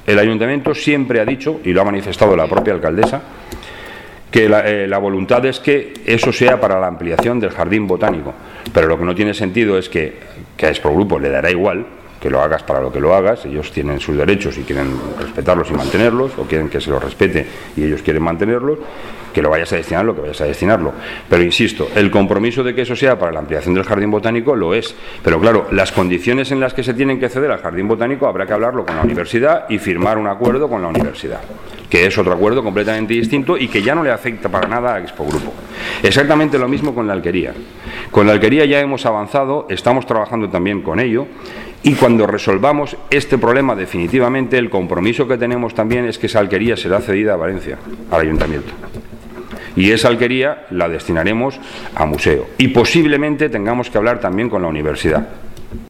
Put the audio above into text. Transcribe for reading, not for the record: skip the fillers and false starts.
El ayuntamiento siempre ha dicho, y lo ha manifestado la propia alcaldesa, que la voluntad es que eso sea para la ampliación del jardín botánico, pero lo que no tiene sentido es que a Exprogrupo le dará igual que lo hagas para lo que lo hagas. Ellos tienen sus derechos y quieren respetarlos y mantenerlos, o quieren que se los respete y ellos quieren mantenerlos, que lo vayas a destinar lo que vayas a destinarlo. Pero insisto, el compromiso de que eso sea para la ampliación del jardín botánico lo es, pero claro, las condiciones en las que se tienen que ceder al jardín botánico habrá que hablarlo con la universidad y firmar un acuerdo con la universidad, que es otro acuerdo completamente distinto y que ya no le afecta para nada a Exprogrupo. Exactamente lo mismo con la alquería. Con la alquería ya hemos avanzado, estamos trabajando también con ello, y cuando resolvamos este problema definitivamente, el compromiso que tenemos también es que esa alquería será cedida a Valencia, al ayuntamiento. Y esa alquería la destinaremos a museo. Y posiblemente tengamos que hablar también con la universidad.